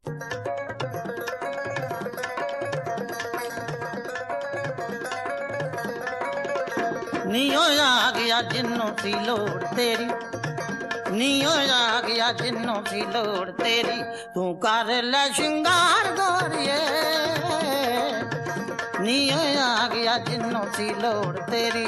Neo आ गया जिन्नों सी लोड़ तेरी, नीओ आ गया जिन्नों सी लोड़ तेरी, तू कर ले श्रृंगार गोरिए। नीओ आ गया जिन्नों सी लोड़ तेरी।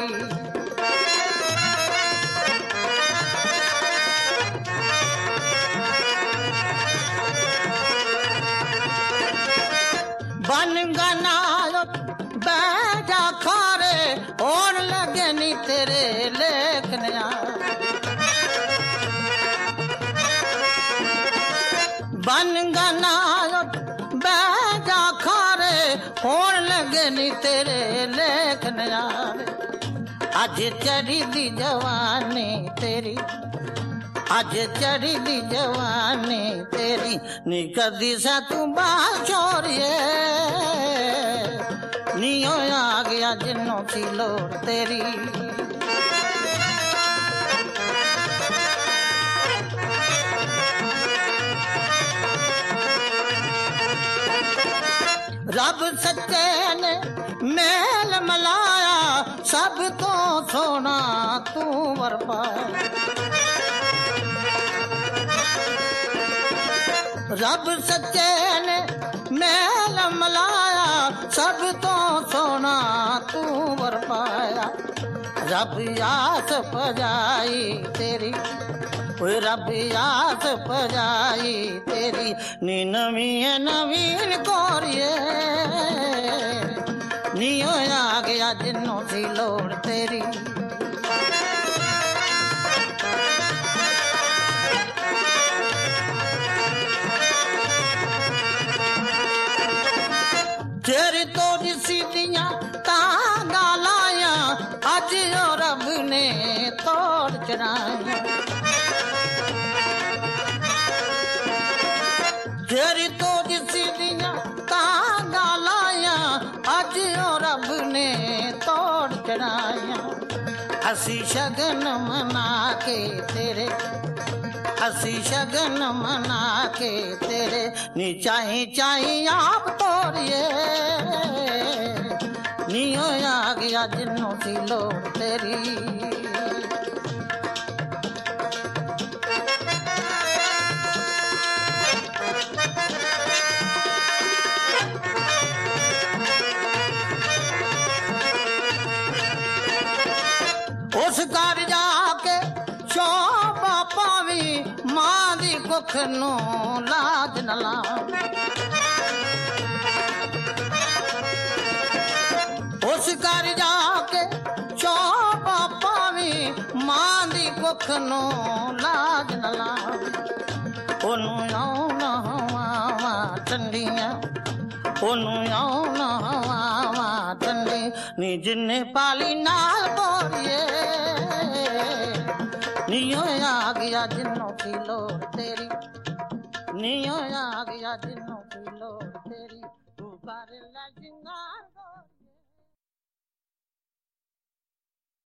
बन गना बैजा खारे और लगे नी तेरे लेखनिया। बन गना बैजा खारे और लगे नी तेरे लेखनिया। अज चढ़ी दी जवानी तेरी, अज चढ़ी दी जवानी तेरी, नी कदी सा तू बाल छोड़िए। नीओ आ गया जिन्नों सी लोड़ तेरी। रब सच्चे ने मेल मिलाया, सब तो सोना तू वर पाया। रब सच्चे ने मेल मिलाया, सब तो सोना तू वर पाया। रब आस पजाई तेरी, कोई रब आस पजाई तेरी, नी नवीं नवीन कोरिए। नीओ आ गया जिन्नों सी लोड़ तेरी। तेरी तो सीधियां तांगा लाया, अज रब ने तोड़ चढ़ाया। तेरी तो सीधियां तांगा लाया, अज रब ने तोड़ चढ़ाया। असी शगन मना के तेरे, असी शगन मना के तेरे, नी चाही चाही आप तोड़िए। नीओ आ गया जिन्नों सी लोड़ तेरी। उस घर जाके शोभा पावी, मां दी कुख नू लाज न ला। उस घर जाके शोभा पावी, मां दी कुख नू लाज न ला। ओनू आऊं ना हवावां ठंडियां, ओनू आऊं ना हवावां ठंडी, नी जिन्ने पाली नाल बोरिए। नीओ आ गया जिन्नों सी लोड़ तेरी, नीओ आ गया जिन्नों